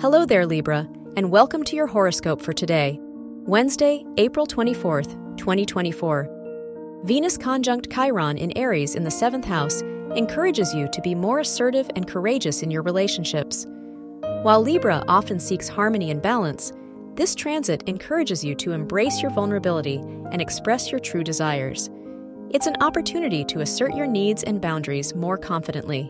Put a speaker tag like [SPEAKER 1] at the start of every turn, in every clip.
[SPEAKER 1] Hello there, Libra, and welcome to your horoscope for today, Wednesday, April 24th, 2024. Venus conjunct Chiron in Aries in the 7th house encourages you to be more assertive and courageous in your relationships. While Libra often seeks harmony and balance, this transit encourages you to embrace your vulnerability and express your true desires. It's an opportunity to assert your needs and boundaries more confidently.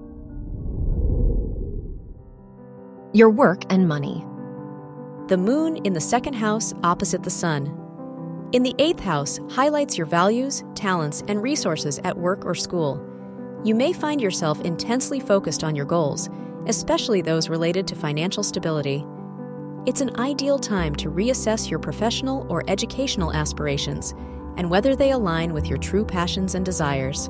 [SPEAKER 2] Your work and money.
[SPEAKER 1] The moon in the 2nd house opposite the sun. In the 8th house highlights your values, talents, and resources at work or school. You may find yourself intensely focused on your goals, especially those related to financial stability. It's an ideal time to reassess your professional or educational aspirations and whether they align with your true passions and desires.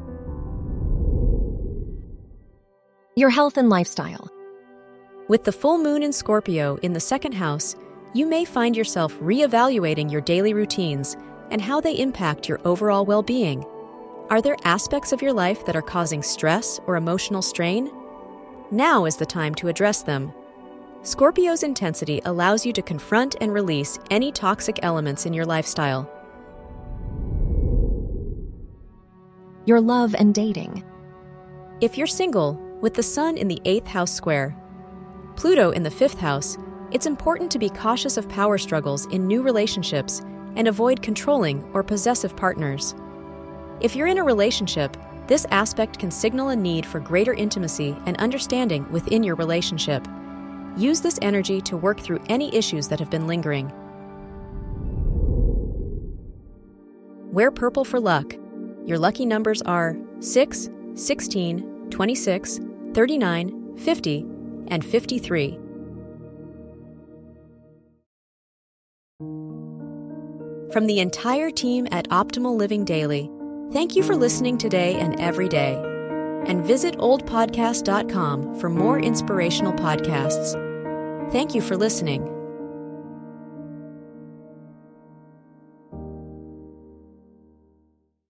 [SPEAKER 2] Your health and lifestyle.
[SPEAKER 1] With the full moon in Scorpio in the 2nd house, you may find yourself reevaluating your daily routines and how they impact your overall well-being. Are there aspects of your life that are causing stress or emotional strain? Now is the time to address them. Scorpio's intensity allows you to confront and release any toxic elements in your lifestyle.
[SPEAKER 2] Your love and dating.
[SPEAKER 1] If you're single, with the sun in the 8th house square, Pluto in the 5th house, it's important to be cautious of power struggles in new relationships and avoid controlling or possessive partners. If you're in a relationship, this aspect can signal a need for greater intimacy and understanding within your relationship. Use this energy to work through any issues that have been lingering. Wear purple for luck. Your lucky numbers are 6, 16, 26, 39, 50, and 53. From the entire team at Optimal Living Daily, thank you for listening today and every day. And visit oldpodcast.com for more inspirational podcasts. Thank you for listening.